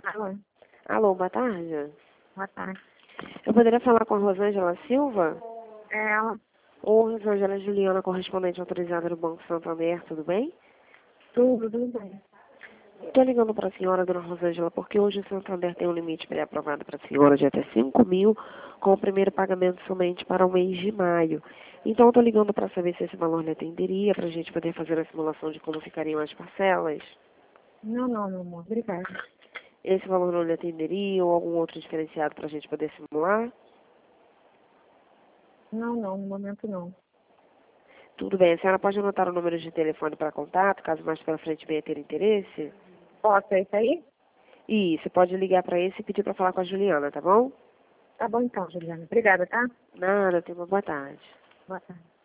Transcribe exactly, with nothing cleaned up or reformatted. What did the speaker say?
Alô, Alô, boa tarde. boa tarde. Eu poderia falar com a Rosângela Silva? É ela, Ou Rosângela Juliana, correspondente autorizada do Banco Santander, tudo bem? tudo, tudo bem. Estou ligando para a senhora, dona Rosângela, porque hoje o Santander tem um limite pré-aprovado para a senhora de até cinco mil, com o primeiro pagamento somente para o mês de maio. Então, estou ligando para saber se esse valor lhe atenderia, para a gente poder fazer a simulação de como ficariam as parcelas. Não, não, meu amor, obrigada. Esse valor não lhe atenderia ou algum outro diferenciado para a gente poder simular? Não, não, no momento não. Tudo bem, a senhora pode anotar o número de telefone para contato, caso mais para frente venha ter interesse? Posso, é isso aí? E você pode ligar para esse e pedir para falar com a Juliana, tá bom? Tá bom então, Juliana. Obrigada, tá? Nada, tenha uma boa tarde. Boa tarde.